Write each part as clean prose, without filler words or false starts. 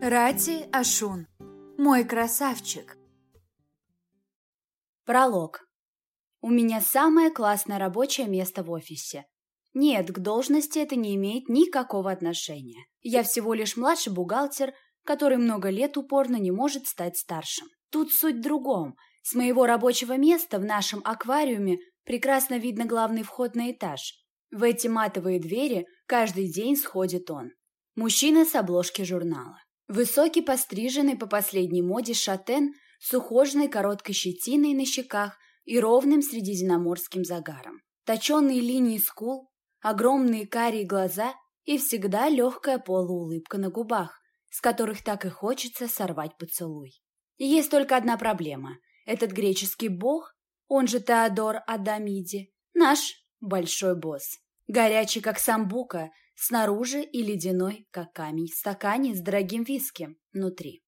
Рати Ашун. Мой красавчик. Пролог. У меня самое классное рабочее место в офисе. Нет, к должности это не имеет никакого отношения. Я всего лишь младший бухгалтер, который много лет упорно не может стать старшим. Тут суть в другом. С моего рабочего места в нашем аквариуме прекрасно видно главный вход на этаж. В эти матовые двери каждый день сходит он. Мужчина с обложки журнала. Высокий, постриженный по последней моде шатен с ухоженной короткой щетиной на щеках и ровным средиземноморским загаром. Точеные линии скул, огромные карие глаза и всегда легкая полуулыбка на губах, с которых так и хочется сорвать поцелуй. И есть только одна проблема. Этот греческий бог, он же Теодор Адамиди, наш большой босс. Горячий, как самбука, снаружи и ледяной, как камень, в стакане с дорогим виски внутри.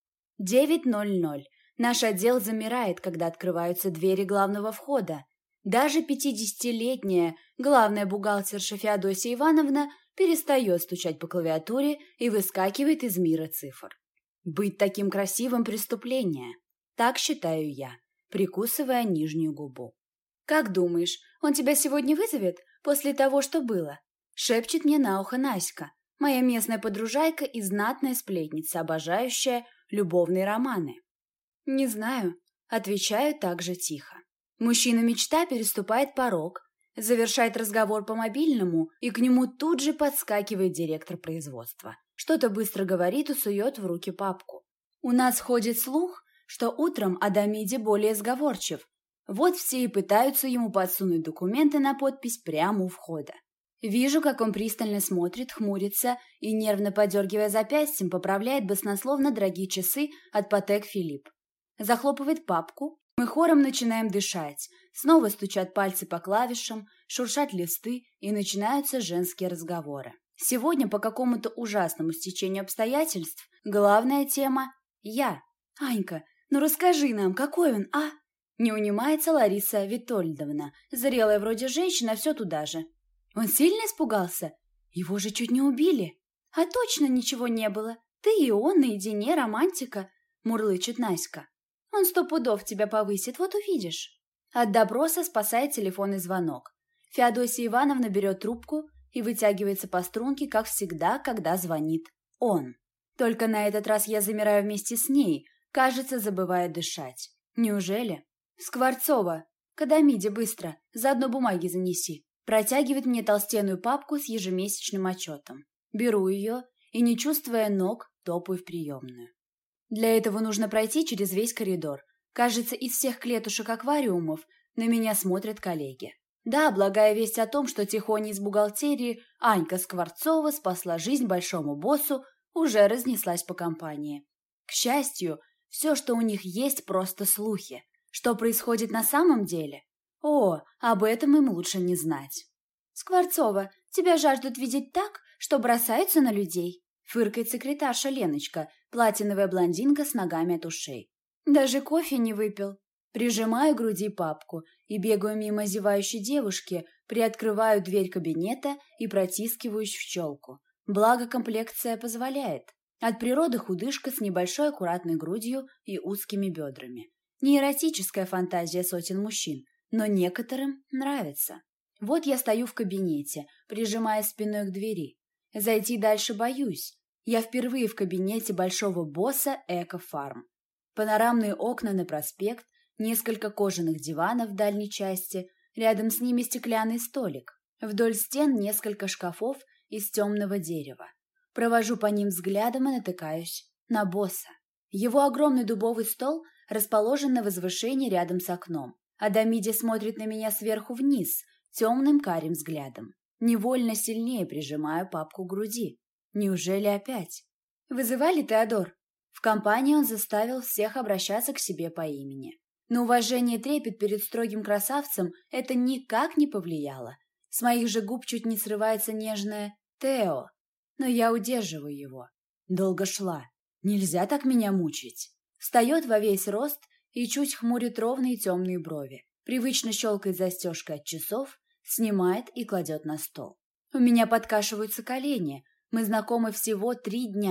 9:00. Наш отдел замирает, когда открываются двери главного входа. Даже 50-летняя главная бухгалтерша Феодосия Ивановна перестает стучать по клавиатуре и выскакивает из мира цифр. Быть таким красивым – преступление. Так считаю я, прикусывая нижнюю губу. «Как думаешь, он тебя сегодня вызовет после того, что было?» Шепчет мне на ухо Наська, моя местная подружайка и знатная сплетница, обожающая любовные романы. «Не знаю», — отвечаю так же тихо. Мужчина-мечта переступает порог, завершает разговор по мобильному, и к нему тут же подскакивает директор производства. Что-то быстро говорит и сует в руки папку. У нас ходит слух, что утром Адамиди более сговорчив. Вот все и пытаются ему подсунуть документы на подпись прямо у входа. Вижу, как он пристально смотрит, хмурится и, нервно подергивая запястьем, поправляет баснословно дорогие часы от Патек Филипп. Захлопывает папку, мы хором начинаем дышать, снова стучат пальцы по клавишам, шуршат листы и начинаются женские разговоры. Сегодня по какому-то ужасному стечению обстоятельств главная тема – я. «Анька, ну расскажи нам, какой он, а?» Не унимается Лариса Витольдовна, зрелая вроде женщина, все туда же. Он сильно испугался? Его же чуть не убили. А точно ничего не было. Ты и он наедине, романтика, мурлычет Наська. Он 100 пудов тебя повысит, вот увидишь. От допроса спасает телефонный звонок. Феодосия Ивановна берет трубку и вытягивается по струнке, как всегда, когда звонит он. Только на этот раз я замираю вместе с ней, кажется, забывая дышать. Неужели? Скворцова, к Адамиде быстро, заодно бумаги занеси. Протягивает мне толстенную папку с ежемесячным отчетом. Беру ее и, не чувствуя ног, топаю в приемную. Для этого нужно пройти через весь коридор. Кажется, из всех клетушек аквариумов на меня смотрят коллеги. Да, благая весть о том, что тихоня из бухгалтерии Анька Скворцова спасла жизнь большому боссу, уже разнеслась по компании. К счастью, все, что у них есть, просто слухи. Что происходит на самом деле? О, об этом им лучше не знать. «Скворцова, тебя жаждут видеть так, что бросаются на людей», фыркает секретарша Леночка, платиновая блондинка с ногами от ушей. «Даже кофе не выпил». Прижимаю к груди папку и бегаю мимо зевающей девушки, приоткрываю дверь кабинета и протискиваюсь в щелку. Благо комплекция позволяет. От природы худышка с небольшой аккуратной грудью и узкими бедрами. Не эротическая фантазия сотен мужчин, но некоторым нравится. Вот я стою в кабинете, прижимая спиной к двери. Зайти дальше боюсь. Я впервые в кабинете большого босса Эко-Фарм. Панорамные окна на проспект, несколько кожаных диванов в дальней части, рядом с ними стеклянный столик. Вдоль стен несколько шкафов из темного дерева. Провожу по ним взглядом и натыкаюсь на босса. Его огромный дубовый стол расположен на возвышении рядом с окном. Адамиди смотрит на меня сверху вниз, темным карим взглядом. Невольно сильнее прижимаю папку к груди. Неужели опять? «Вызывали, Теодор?» В компании он заставил всех обращаться к себе по имени. На уважение и трепет перед строгим красавцем это никак не повлияло. С моих же губ чуть не срывается нежное «Тео», но я удерживаю его. Долго шла. Нельзя так меня мучить. Встает во весь рост и чуть хмурит ровные темные брови. Привычно щелкает застежкой от часов, снимает и кладет на стол. У меня подкашиваются колени. Мы знакомы всего 3 дня,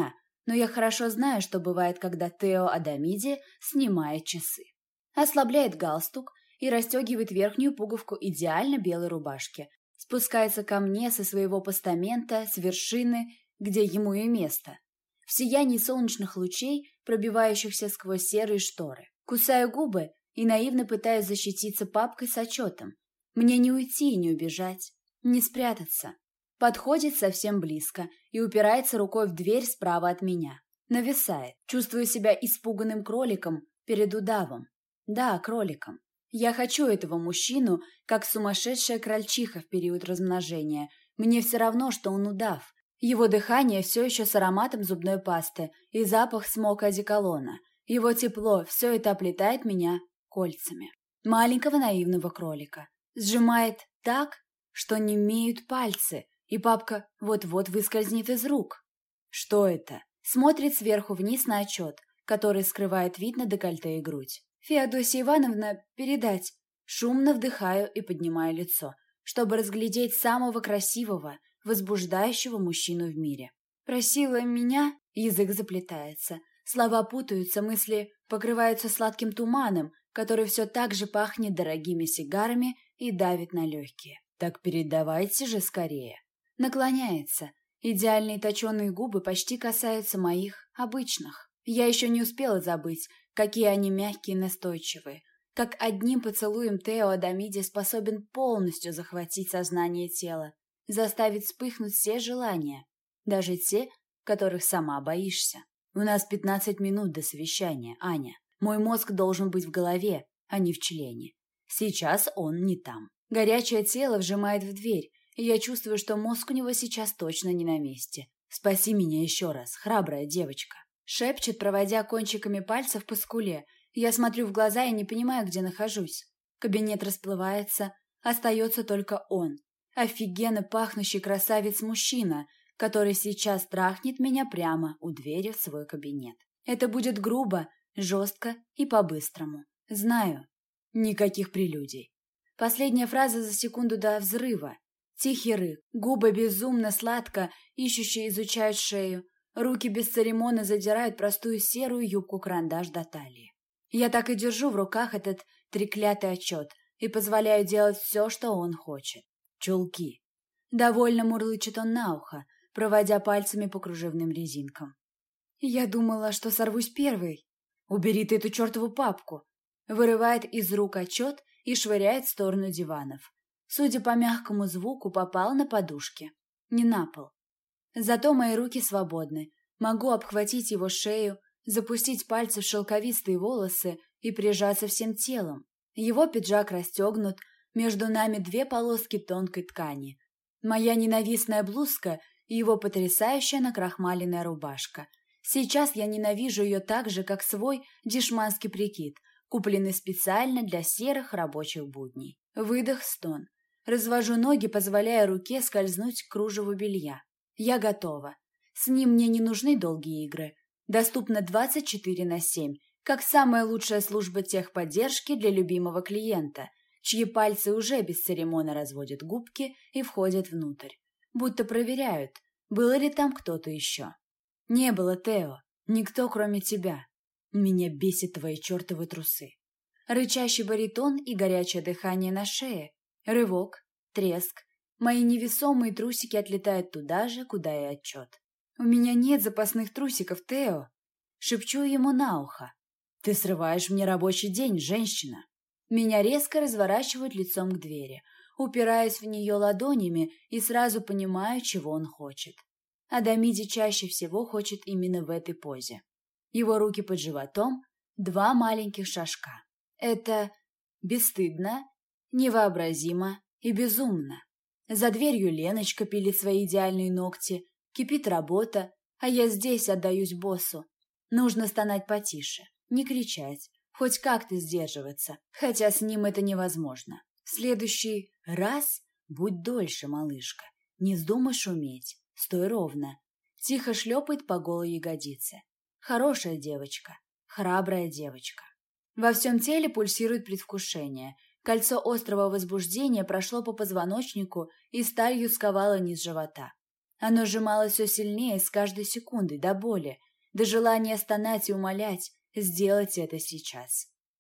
но я хорошо знаю, что бывает, когда Тео Адамиди снимает часы. Ослабляет галстук и расстегивает верхнюю пуговку идеально белой рубашки, спускается ко мне со своего постамента, с вершины, где ему и место, в сиянии солнечных лучей, пробивающихся сквозь серые шторы. Кусаю губы и наивно пытаюсь защититься папкой с отчетом. Мне не уйти и не убежать, не спрятаться. Подходит совсем близко и упирается рукой в дверь справа от меня. Нависает. Чувствую себя испуганным кроликом перед удавом. Да, кроликом. Я хочу этого мужчину, как сумасшедшая крольчиха в период размножения. Мне все равно, что он удав. Его дыхание все еще с ароматом зубной пасты и запах смока-одеколона. Его тепло, все это оплетает меня кольцами. Маленького наивного кролика. Сжимает так, что немеют пальцы, и папка вот-вот выскользнет из рук. Что это? Смотрит сверху вниз на отчет, который скрывает вид на декольте и грудь. Феодосия Ивановна, передать. Шумно вдыхаю и поднимаю лицо, чтобы разглядеть самого красивого, возбуждающего мужчину в мире. Просила меня, язык заплетается, слова путаются, мысли покрываются сладким туманом, который все так же пахнет дорогими сигарами и давит на легкие. Так передавайте же скорее. Наклоняется. Идеальные точеные губы почти касаются моих, обычных. Я еще не успела забыть, какие они мягкие и настойчивые. Как одним поцелуем Тео Адамиди способен полностью захватить сознание тела, заставить вспыхнуть все желания, даже те, которых сама боишься. У нас 15 минут до совещания, Аня. Мой мозг должен быть в голове, а не в члене. Сейчас он не там. Горячее тело вжимает в дверь, и я чувствую, что мозг у него сейчас точно не на месте. «Спаси меня еще раз, храбрая девочка», — шепчет, проводя кончиками пальцев по скуле. Я смотрю в глаза и не понимаю, где нахожусь. Кабинет расплывается, остается только он. Офигенно пахнущий красавец-мужчина, который сейчас трахнет меня прямо у двери в свой кабинет. Это будет грубо, жестко и по-быстрому. Знаю. Никаких прелюдий. Последняя фраза за секунду до взрыва. Тихий рык, губы безумно сладко, ищущие изучают шею, руки без церемона задирают простую серую юбку-карандаш до талии. Я так и держу в руках этот треклятый отчет и позволяю делать все, что он хочет. Чулки. Довольно мурлычет он на ухо, проводя пальцами по кружевным резинкам. Я думала, что сорвусь первой. Убери ты эту чертову папку. Вырывает из рук отчет и швыряет в сторону диванов. Судя по мягкому звуку, попал на подушки, не на пол. Зато мои руки свободны. Могу обхватить его шею, запустить пальцы в шелковистые волосы и прижаться всем телом. Его пиджак расстегнут, между нами 2 полоски тонкой ткани. Моя ненавистная блузка и его потрясающая накрахмаленная рубашка. Сейчас я ненавижу ее так же, как свой дешманский прикид, купленный специально для серых рабочих будней. Выдох-стон. Развожу ноги, позволяя руке скользнуть к кружеву белья. Я готова. С ним мне не нужны долгие игры. Доступно 24/7, как самая лучшая служба техподдержки для любимого клиента, чьи пальцы уже без церемона разводят губки и входят внутрь. Будто проверяют, был ли там кто-то еще. Не было, Тео. Никто, кроме тебя. Меня бесит твои чертовы трусы. Рычащий баритон и горячее дыхание на шее. Рывок, треск. Мои невесомые трусики отлетают туда же, куда и отчет. «У меня нет запасных трусиков, Тео!» Шепчу ему на ухо. «Ты срываешь мне рабочий день, женщина!» Меня резко разворачивают лицом к двери, упираясь в нее ладонями и сразу понимаю, чего он хочет. Адамиди чаще всего хочет именно в этой позе. Его руки под животом, 2 маленьких шажка. Это бесстыдно, невообразимо и безумно. За дверью Леночка пилит свои идеальные ногти, кипит работа, а я здесь отдаюсь боссу. Нужно стонать потише, не кричать, хоть как-то сдерживаться, хотя с ним это невозможно. В следующий раз будь дольше, малышка, не вздумай шуметь, стой ровно. Тихо шлепает по голой ягодице. Хорошая девочка, храбрая девочка. Во всем теле пульсирует предвкушение. Кольцо острого возбуждения прошло по позвоночнику и сталью сковало низ живота. Оно сжималось все сильнее с каждой секундой до боли. до желания стонать и умолять: сделайте это сейчас.